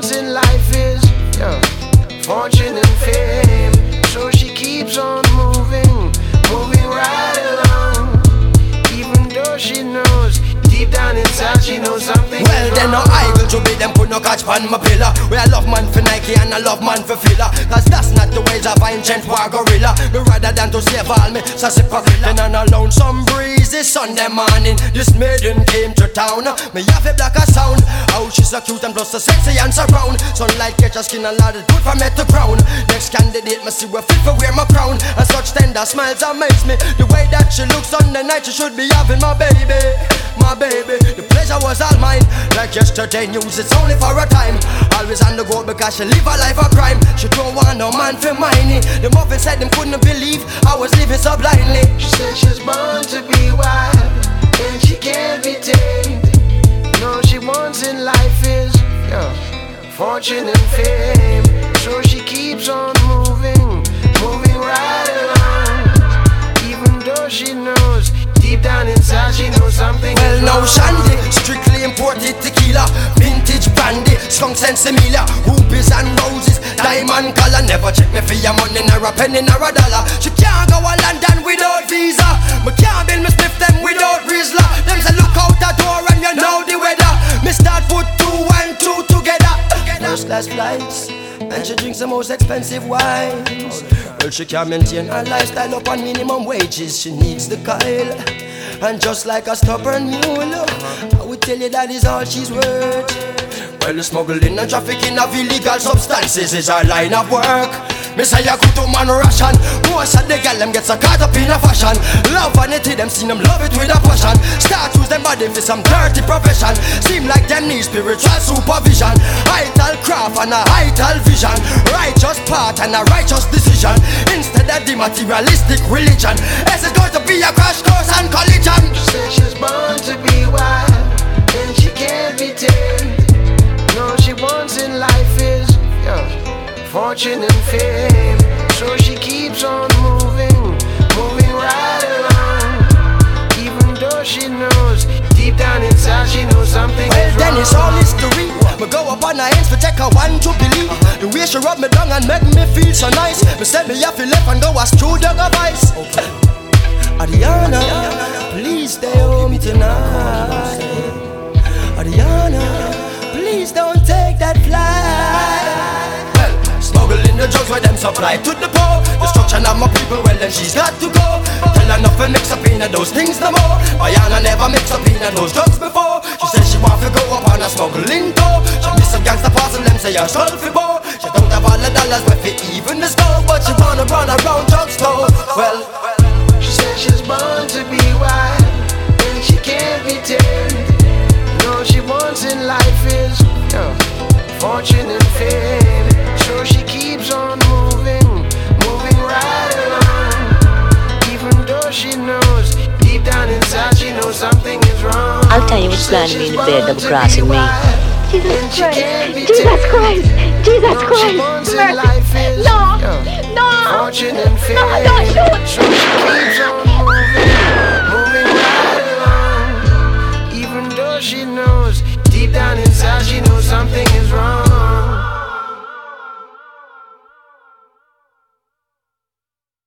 wants in life is fortune and fame. So she keeps on moving right along. Even though she knows, deep down inside she knows something. Well then no I will to be them put no catch pan my pillar. Where I love man for Nike and I love man for filler. Cause that's not the ways of ancient war gorilla. Me rather than to save all me sassy then on a lonesome breeze this Sunday morning. This maiden came to town. Me have a black a sound. Oh she's so cute and plus so sexy and surround. Sunlight catch her skin and lot is good from head to crown. Next candidate me see we fit for wear my crown. And such tender smiles amaze me. The way that she looks on the night she should be having my baby. My baby, the pleasure was all mine. Like yesterday news, it's only for a time. Always on the go because she live a life of crime. She don't want no man for mine. The muffin said them couldn't believe I was living so blindly. She said she's born to be wild and she can't be tamed. No, she wants in life is fortune and fame. So she keeps on moving right along. Even though she knows, deep down inside she knows something. Well now Shandy, strictly imported tequila, vintage brandy, skunks and similia, rubies and roses, diamond color. Never check me for your money nor a penny nor a dollar. She can't go to London without visa. Me can't build me spliff them without Rizla. Them say look out the door and you know the weather. Me start put 2 and 2 together. First class flights and she drinks the most expensive wines. Well, she can't maintain her lifestyle up on minimum wages. She needs the Kyle. And just like a stubborn mule, I would tell you that is all she's worth. Well, the smuggling and trafficking of illegal substances is our line of work. Me say I go to man ration. Most of the gal them get so caught up in a fashion. Love vanity, them seen them love it with a passion. Start use them body for some dirty profession. Seem like them need spiritual supervision. Vital craft and a vital vision. Righteous path and a righteous decision. Instead of the materialistic religion. This is going to be a crash course and collision. She says she's born to be wild and she can't be tamed. No, she wants in life is fortune and fame. So she keeps on moving right along. Even though she knows, deep down inside she knows something well, is wrong. Then it's all history. Me go up on her hands for take her one to believe. The way she rub me down and make me feel so nice. Me say me have to left and go a screw down a vice. Adriana, please stay home tonight. Adriana, please don't take that flight. Smuggling the drugs where them supply to the poor. Destruction of my people, well then she's got to go. Tell her nothing mix up in those things no more. Ayana never mix up in those drugs before. She says she want to go up on a smuggling tour. She miss some gangster parcel, them say you're for boy. She don't have all the dollars worth it even the score. But she wanna run around drugstore. Well, she says she's born to be wild and she can't be tamed. No, she wants in life is fortune and fame. So she keeps on moving right along. Even though she knows, deep down inside she knows something is wrong. I'll tell you what's lying me in the bed double crossing me. Jesus Christ! Jesus Christ! Jesus Christ! Mercy! No!